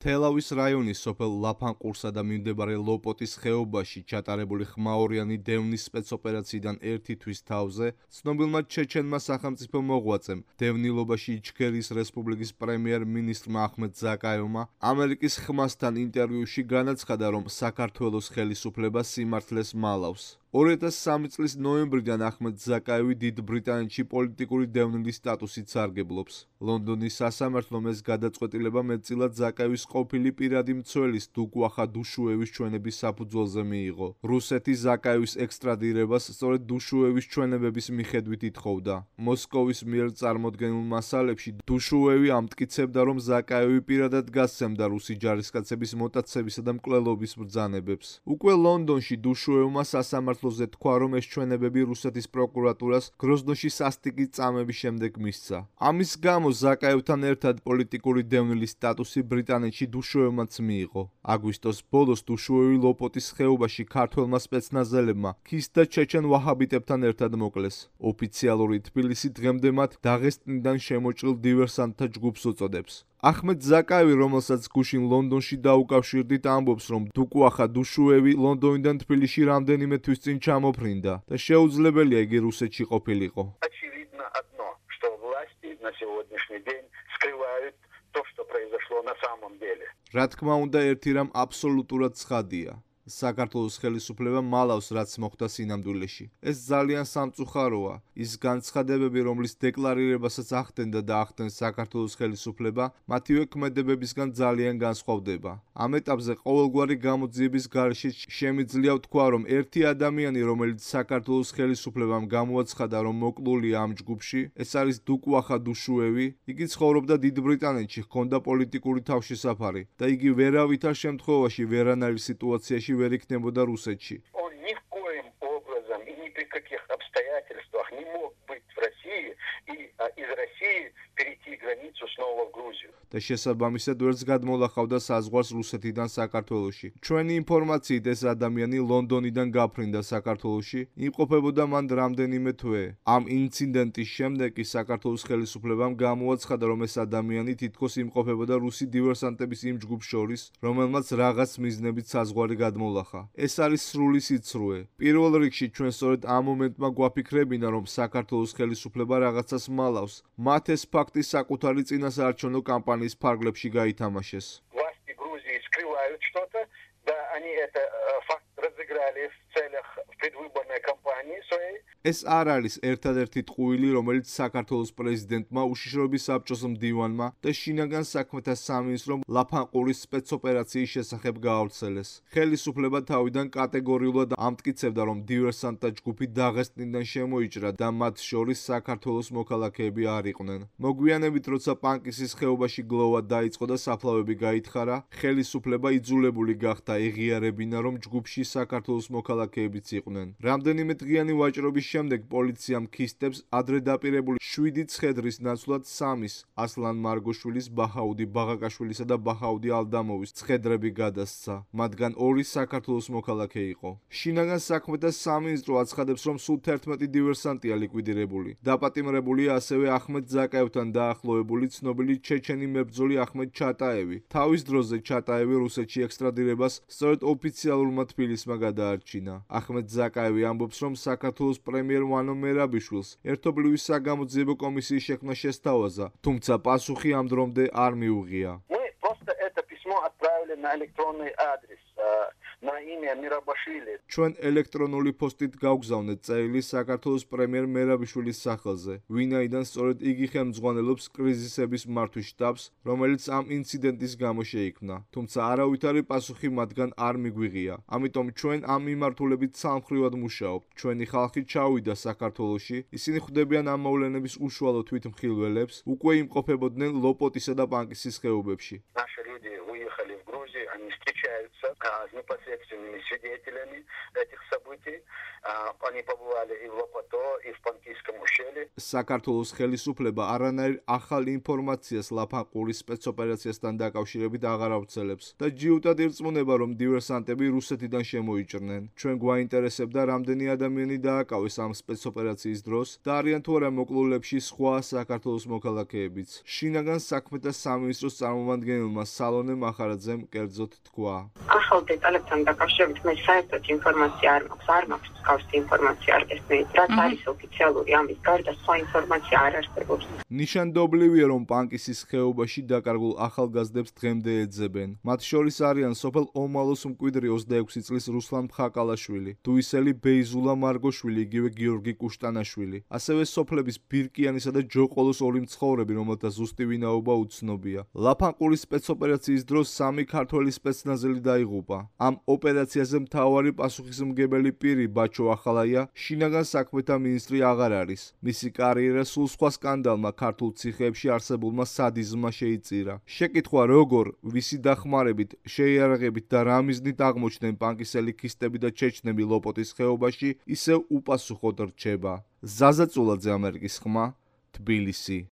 თელავის რაიონის სოფელ ლაფანყურსა და მიმდებარე ლოპოტის ხეობაში ჩატარებული ხმაურიანი დევნის სპეცოპერაციიდან ერთი თვის თავზე ცნობილმა ჩეჩენმა სახელმწიფო მოღვაწემ, დევნილობაში იჩქერის რესპუბლიკის პრემიერ-მინისტრმა ახმედ ზაკაევმა ამერიკის ხმასთან ინტერვიუში განაცხადა, რომ საქართველოს ხელისუფლება სიმართლეს მალავს. 2003 წლის ნოემბრიდან ახმედ ზაკაევი დიდ ბრიტანეთში პოლიტიკური დევნილის სტატუსით სარგებლობს. ლონდონის სასამართლომ ეს გადაწყვეტილება მეტწილად ზაკაევის ყოფილი პირადი მცველის დუკვახა დუშუევის ჩვენების საფუძველზე მიიღო. რუსეთი ზაკაევის ექსტრადირებას სწორედ დუშუევის ჩვენებების მიხედვით ითხოვდა. მოსკოვის მიერ წარმოდგენილ მასალებში დუშუევი ამტკიცებდა, რომ ზაკაევი პირადად გასცემდა რუსი ჯარისკაცების მოტაცებისა და მკვლელობის ბრძანებებს. უკვე ლონდონში დუშუევმა სასამართლოზე თქვა, რომ ეს ჩვენებები რუსეთის პროკურატურას გროზნოში სასტიკი წამების შემდეგ მისცა. ამის გამო ზაკაევთან ერთად პოლიტიკური დევნილის სტატუსი ბრიტანეთში დუშუევმაც მიიღო. აგვისტოს ბოლოს დუშუევი ლოპოტის ხეობაში ქართველმა სპეცნაზელებმა ქის და ჩეჩენ ვაჰაბიტებთან ერთად მოკლეს. ოფიციალური თბილისი დღემდე მათ დაღესტნიდან შემოჭრილ დივერსანტთა ჯგუფს უწოდებს. ახმედ ზაკაევი, რომელსაც გუშინ ლონდონში დაუკავშირდით, ამბობს, რომ დუკვახა დუშუევი ლონდონიდან თბილისში რამდენიმე თვის წინ ჩამოფრინდა და შეუძლებელია იგი რუსეთში ყოფილიყო. На сегодняшний день скрывают то, что произошло на самом деле. რა თქმა უნდა, ერთი რამ აბსოლუტურად ცხადია. საქართველოს ხელისუფლება მალავს, რაც მოხდა სინამდვილეში. ეს ძალიან სამწუხაროა. ის განცხადებები, რომლის დეკლარირებასაც ახდენდა და ახდენს საქართველოს ხელისუფლება, მათივე ქმედებებისგან ძალიან განსხვავდება. ამ ეტაპზე ყოველგვარი გამოძიების გარეშე შემიძლია ვთქვა, რომ ერთი ადამიანი, რომელიც საქართველოს ხელისუფლებამ გამოაცხადა, რომ მოკლულია ამ ჯგუფში, ეს არის დუკვახა დუშუევი. იგი ცხოვრობდა დიდ ბრიტანეთში, ჰქონდა პოლიტიკური თავშესაფარი და იგი ვერავითარ შემთხვევაში ვერანაირ სიტუაციაში ვერ იქნებოდა რუსეთში. Он ни в коем образом и ни при каких обстоятельствах не мог быть в России и из России перейти границу снова в Грузию. და შესაბამისად ვერც გადმოლახავდა საზღვარს რუსეთიდან საქართველოში. ჩვენი ინფორმაციით ეს ადამიანი ლონდონიდან გაფრინდა საქართველოში, იმყოფებოდა მან რამდენიმე თვე. ამ ინციდენტის შემდეგ კი საქართველოს ხელისუფლებამ გამოაცხადა, რომ ეს ადამიანი თითქოს იმყოფებოდა რუსი დივერსანტების იმ ჯგუფს შორის, რომელმაც რაღაც მიზნებით საზღვარი გადმოლახა. ეს არის სრული სიცრუე. პირველ რიგში ჩვენ სწორედ ამ მომენტმა გვაფიქრებინა, რომ საქართველოს ხელისუფლება რაღაცას მალავს. მათ ეს ფაქტი საკუთარი წინასაარჩევნო კამპანიის ფარგლებში გაითამაშეს. Власти Грузии скрывают что-то, да, они это факт разыграли в целях предвыборной кампании своей. ეს არ არის ერთადერთი ტყუილი, რომელიც საქართველოს პრეზიდენტმა, უშიშროების საბჭოს მდივანმა და შინაგან საქმეთა სამინისტრომ ლაფანყურის სპეცოპერაციის შესახებ გაავრცელეს. ხელისუფლება თავიდან კატეგორიულად ამტკიცებდა, რომ დივერსანტთა ჯგუფი დაღესტნიდან შემოიჭრა და მათ შორის საქართველოს მოქალაქეები არ იყვნენ. მოგვიანებით, როცა პანკისის ხეობაში გლოვა დაიწყო და საფლავები გაითხარა, ხელისუფლება იძულებული გახდა ეღიარებინა, რომ ჯგუფში საქართველოს მოქალაქეებიც იყვნენ. რამდენიმე დღიანი ვაჭრობის შემდეგ პოლიციამ ქისტებს ადრე დაპირებული 7 ცხედრის ნაცვლად 3-ის ასლან მარგოშვილის, ბაჰაუდი ბაღაკაშვილისა და ბაჰაუდი ალდამოვის ცხედრები გადასცა. მათგან 2 საქართველოს მოქალაქე იყო. შინაგან საქმეთა სამინისტრო აცხადებს, რომ სულ 11 დივერსანტია ლიკვიდირებული. დაპატიმრებულია ასევე ახმედ ზაკაევთან დაახლოებული ცნობილი ჩეჩენი მებრძოლი ახმედ ჩატაევი. თავის დროზე ჩატაევი რუსეთში ექსტრადირებას სწორედ ოფიციალურმა თბილისმა გადაარჩინა. ახმედ ზაკაევი ამბობს, რომ საქართველოს პრემიერ ვანო მერაბიშვილს ერთობლივი საგამოძიებო კომისიის შექმნა შესთავაზა, თუმცა პასუხი ამ დრომდე არ მიუღია. Мы просто это письмо отправили на электронный адрес на имя Мирабашвили. ჩვენ ელექტრონული პოსტით გავგზავნეთ წერილი საქართველოს პრემიერ მერაბიშვილის სახელზე, ვინაიდან სწორედ იგი ხელმძღვანელობს კრიზისების მართვის შტაბს, რომელიც ამ ინციდენტის გამო შეიქმნა. თუმცა არავითარი პასუხი მათგან არ მიგვიღია. ამიტომ ჩვენ ამ მიმართულებით სამხრივად მუშაობთ. ჩვენი ხალხი ჩავიდა საქართველოში, ისინი ხვდებიან ამ მოვლენების უშუალო თვითმხილველებს, უკვე იმყოფებოდნენ ლოპოტისა და პანკისის ხეობებში. Наши люди выехали в Грузию, они встречаются с непосредственно непосредственными свидетелями этих событий. Они побывали и в Лопото, и в Понтийском ущелье. საქართველოს ხელისუფლება არანაირ ახალ ინფორმაციას ლაფანყურის სპეცოპერაციასთან დაკავშირებით აღარ ავრცელებს და ჯიუტად ირწმუნება, რომ დივერსანტები რუსეთიდან შემოიჭრნენ. ჩვენ გვაინტერესებდა, რამდენი ადამიანი დააკავეს ამ სპეცოპერაციის დროს და არიან თუ არა მოკლულებში სხვა საქართველოს მოქალაქეებიც. შინაგან საქმეთა სამინისტროს წარმომადგენელმა სალონე მახარაძემ კერძოდ თქვა. ახალ დეტალებთან დაკავშირებით მე საერთოდ ინფორმაცია არ მაქვს მსგავსი ინფორმაცია არ გესმით, რაც არის ოფიციალური ამის გარდა სხვა ინფორმაცია არ არსებობს. ნიშანდობლივია, რომ პანკისის ხეობაში დაკარგულ ახალგაზრდებს დღემდე ეძებენ. მათ შორის არიან სოფელ ომალოს მკვიდრი 26 წლის რუსლან მხაკალაშვილი, დუისელი ბეიზულა მარგოშვილი, იგივე გიორგი კუშტანაშვილი. ასევე სოფლების ბირკიანისა და ჯოყოლოს ორი მცხოვრები, რომელთა ზუსტი ვინაობა უცნობია. ლაფანყურის სპეცოპერაციის დროს 3 ქართველი სპეცნაზელი დაიღუპა. ამ ოპერაციაზე მთავარი პასუხისმგებელი პირი ბაჩო ახალაია შინაგან საქმეთა მინისტრი აღარ არის. მისი კარიერა სულ სხვა სკანდალმა ქართულ ციხეებში არსებულმა სადიზმმა შეიწირა. შეკითხვა როგორ, ვისი დახმარებით, შეიარაღებით და რა მიზნით აღმოჩნდნენ პანკისელი ქისტები და ჩეჩნები ლოპოტის ხეობაში, ისევ უპასუხოდ რჩება. ზაზა წულაძე, ამერიკის ხმა, თბილისი.